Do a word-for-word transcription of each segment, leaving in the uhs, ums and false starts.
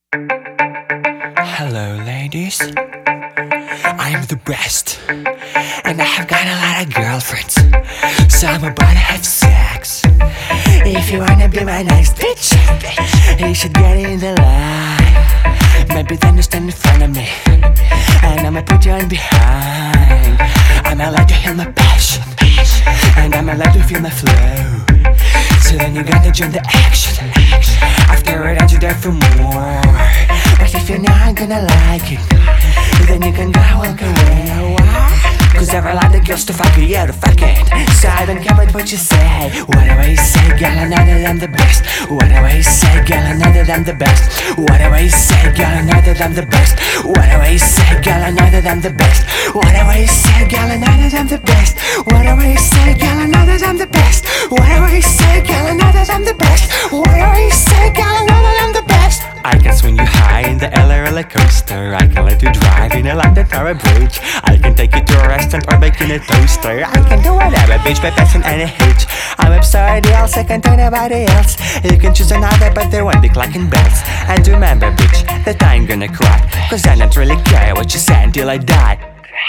Hello ladies, I'm the best, and I have got a lot of girlfriends, so I'm about to have sex. If you wanna be my next bitch, you should get in the line. Maybe then you stand in front of me, and I'ma put you on behind. I'ma let you hear my passion, and I'ma let you feel my flow. So then you gotta join the action. After it, I'll you there for more. But if you're not gonna like it, then you can go walk away. Cause there are a lot of girls to fuck you, yeah, to fuck it. So I don't care about what you say. What do I say, girl, I know that I'm the best. What do I say, girl, I know that I'm the best. What do I say, girl, I know that I'm the best. What do I say, girl, I know that I'm the best. What do I say, girl, I know that I'm the best. What do I say, girl, I know that I'm the best. What do I say, girl, I know that I'm the best. What do I say, girl, I know that I'm the best. I can swing you high in the L A roller coaster. I can let you drive in a London Tower Bridge. I can take you to a restaurant or bake in a toaster. I can do whatever, bitch, by passing any hitch. I'm absurd else, I can do nobody else. You can choose another, but they won't be clacking bells. And remember, bitch, that I ain't gonna cry, cause I don't really care what you say until I die.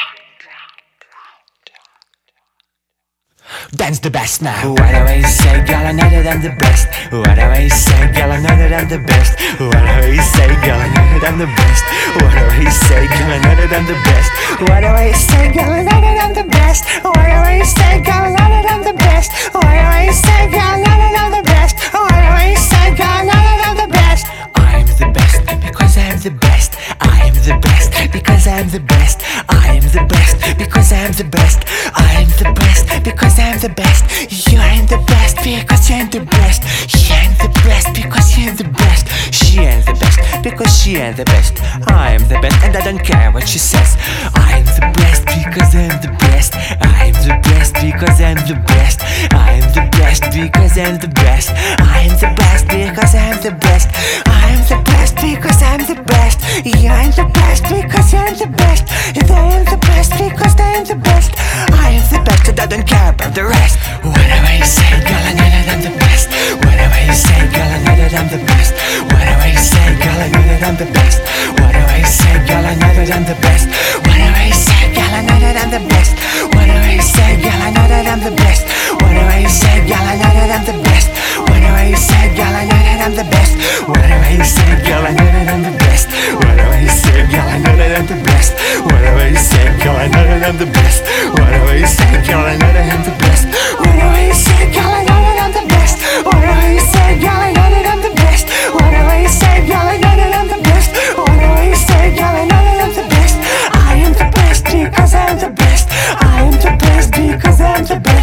Dance the best now. What do I say, girl, I know that I'm the best. What do I say, girl, I know that I'm the best. What do I say, girl, I know that I'm the best. What do I say, girl, I know that I'm the best. What do I say, girl, I know that I'm the best. What do I say, girl, I know that I'm the best. What do I say, girl, I know that I'm the best. What do I say, girl, I know that I'm the best. I'm the best because I'm the best. I'm the best because I'm the best. I'm the best because I'm the best. I'm the best because I'm the best. You ain't the best because you ain't the best. You ain't the best because you ain't the best. She ain't the best because she ain't the best. I'm the best and I don't care what she says. I'm the best because I'm the best. I'm the best because I'm the best. I'm the best because I'm the best. I'm the best because I'm the best. I'm the best because I'm the best. You ain't the best because you ain't the best. They ain't the best because they ain't the best. I am the best and I don't care about the rest. What do I say, girl, I know that I'm the best. What do I say, girl, I know that I'm the best. What do I say, girl, I know that I'm the best. What do I say, girl, I know that I'm the best. What do I say, girl, I know that I'm the best. What do I say, girl, I know that I'm the best. What do I say, girl, I know that I'm the best. What do I say, girl, I know that I'm the best. What do I say, girl, I know that I'm the best. What do I say, girl, I know that I'm the best. What do I say, girl, I know that I'm the best. What do I say, girl, I know that I'm the best. What do I say, girl, I know that I'm the best. What do I say, girl, I know that I'm the best. What do I say, girl, I know that I'm the best. What do I say, girl, I know that I'm the best. I am the best because I'm the best. I am the best because I'm the best.